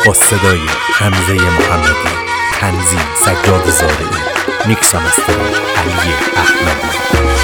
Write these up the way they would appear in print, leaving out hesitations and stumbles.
با صدای حمزه محمدی، تنظیم سجاد زارعی، میکس و مسترینگ علی احمدی.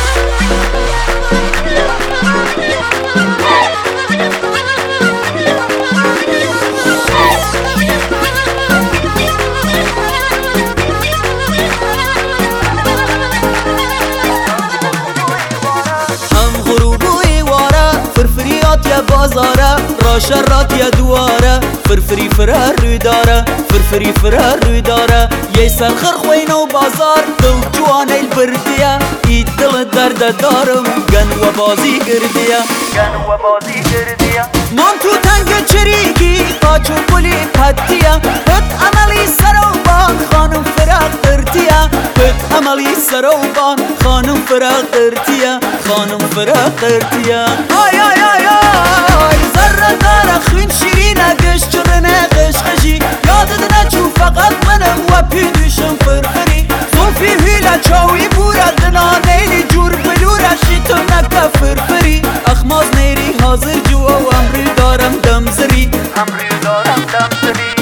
بازاره راشرات یا دواره فرفری فرار روی داره فرفری فرار روی داره یه سرخر خوین و بازار دل جوانه البردیه ای دل درد دارم گن و بازی گردیه گن و بازی گردیه من تو تنگ چریکی قاچو پلی پدیه پد عملی سروبان خانم فراق درتیه پد عملی سروبان خانم فراق درتیه خانم فراق درتیه آی آی آی آی زره داره خوین شیرینه گش چرنه قش خشی یادت نچو فقط منم و پیدوشم فرفری صوفی هیله چاوی بوره دنا نیلی جور بلوره شیطان نکه فرفری اخماز نیری حاضر جو و امری دارم دمزری امری دارم دمزری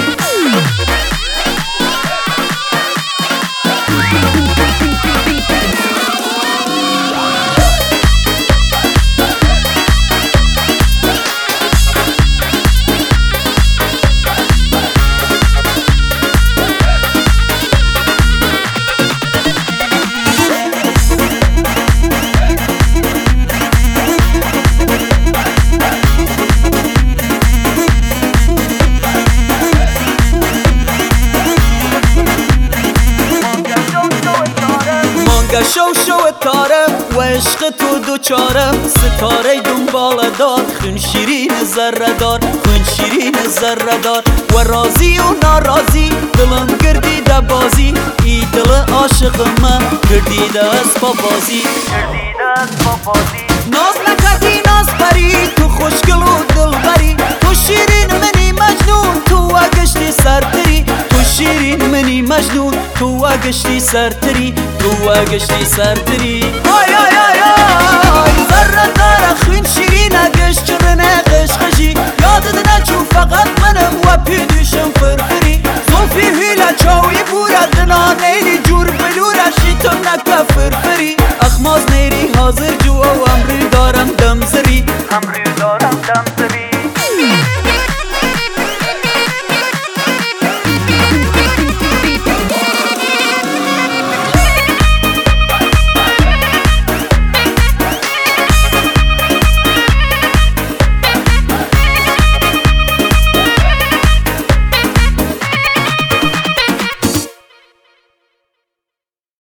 شو شو تارم و عشق تو دوچارم ستاره دنبال دار خون شیرین ذره دار خون شیرین ذره دار و راضی و ناراضی دلم گردیده بازی ای دل عاشقم گردیده از پا بازی گردیده از پا بازی ناز نکردی ناز پری تو خوشگل و دل بری تو شیرین منی مجنون تو گشتی سرتری تو شیرین منی مجنون تو گشتی سرتری تو گشتی سرتری آی آی آی آی ذره داره خوین شیرینه گشت چرنه قش خشی یادت نچو فقط